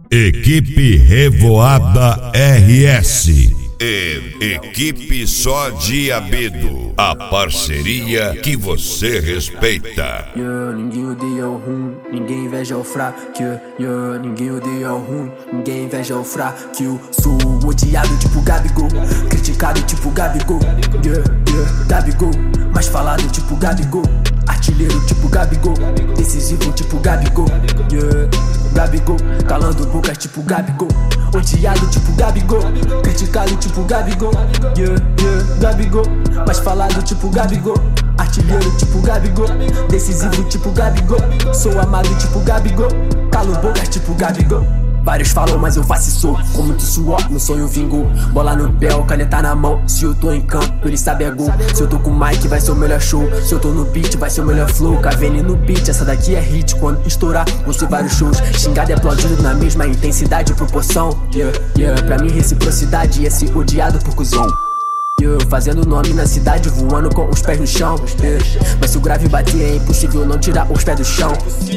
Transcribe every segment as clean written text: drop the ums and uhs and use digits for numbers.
Equipe Revoada RS e Equipe Só Diabedo, a parceria que você respeita. Ninguém odeia o ruim, ninguém inveja o fraco. Ninguém odeia o ruim, ninguém inveja o fraco. Sou odiado tipo Gabigol, criticado tipo Gabigol. Gabigol, mais falado tipo Gabigol. Artilheiro tipo Gabigol, decisivo tipo Gabigol. Gabigol, calando bocas tipo Gabigol. Odiado tipo Gabigol, criticado tipo Gabigol. Gabigol, mais falado tipo Gabigol. Artilheiro tipo Gabigol, decisivo tipo Gabigol. Sou amado tipo Gabigol, calo bocas tipo Gabigol. Vários falam, mas eu faço isso com muito suor, meu sonho vingou. Bola no pé, caneta na mão. Se eu tô em campo, ele sabe é gol. Se eu tô com o Mike, vai ser o melhor show. Se eu tô no beat, vai ser o melhor flow. Cavene no beat, essa daqui é hit. Quando estourar, vou ser vários shows. Xingado e aplaudido na mesma intensidade e proporção. Pra mim reciprocidade é ser odiado por cuzão. Fazendo nome na cidade, voando com os pés no chão. Mas se o grave bater, é impossível não tirar os pés do chão.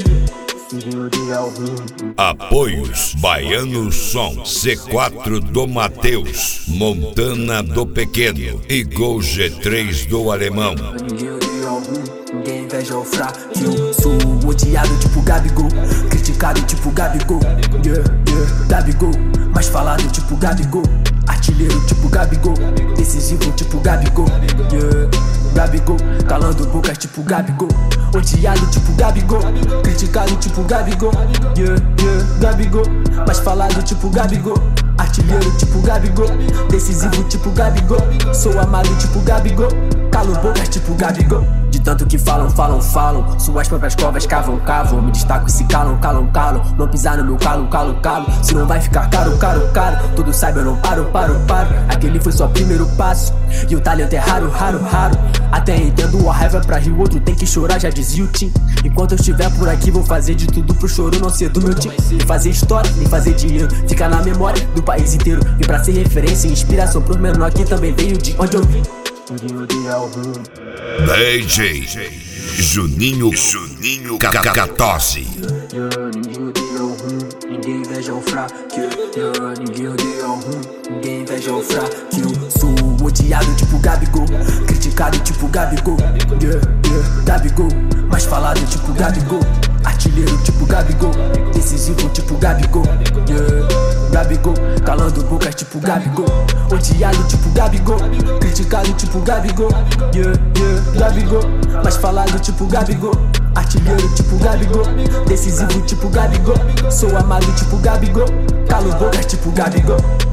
Apoios: Baiano Som, C4 do Mateus, Montana do Pequeno e Gol G3 do Alemão. Ninguém odeia o ruim, ninguém inveja o fraco. Sou odiado tipo Gabigol, criticado tipo Gabigol. Gabigol, mais falado tipo Gabigol. Artilheiro tipo Gabigol, decisivo tipo Gabigol. Gabigol, calando bocas tipo Gabigol. Odiado tipo Gabigol, criticado tipo Gabigol. Gabigol, mais falado tipo Gabigol. Artilheiro tipo Gabigol, decisivo tipo Gabigol. Sou amado tipo Gabigol, calo bocas tipo Gabigol. De tanto que falam, suas próprias covas cavam. Me destaco e se calam. Não pisar no meu calo. Se não vai ficar caro. Todos saibam, eu não paro. Aquele foi só o primeiro passo, e o talento é raro. Até entendo a raiva pra rir, o outro tem que chorar, já dizia o Tim. Enquanto eu estiver por aqui, vou fazer de tudo pro choro não ser do meu time. Nem fazer história, nem fazer dinheiro, fica na memória do país inteiro. Vim pra ser referência e inspiração pros menores que também veio de onde eu vim. Ninguém odeia o ruim. DJ Juninho Cacatose. Ninguém odeia o ruim, ninguém inveja o fraco. Ninguém odeia o ruim, ninguém inveja o fraco. Sou odiado tipo Gabigol, criticado tipo Gabigol. Gabigol, mais falado tipo Gabigol. Artilheiro tipo Gabigol, decisivo tipo Gabigol. Gabigol, calando bocas tipo Gabigol. Odiado tipo Gabigol, criticado tipo Gabigol. Gabigol, mais falado tipo Gabigol. Artilheiro tipo Gabigol, decisivo tipo Gabigol. Sou amado tipo Gabigol, calo bocas tipo Gabigol.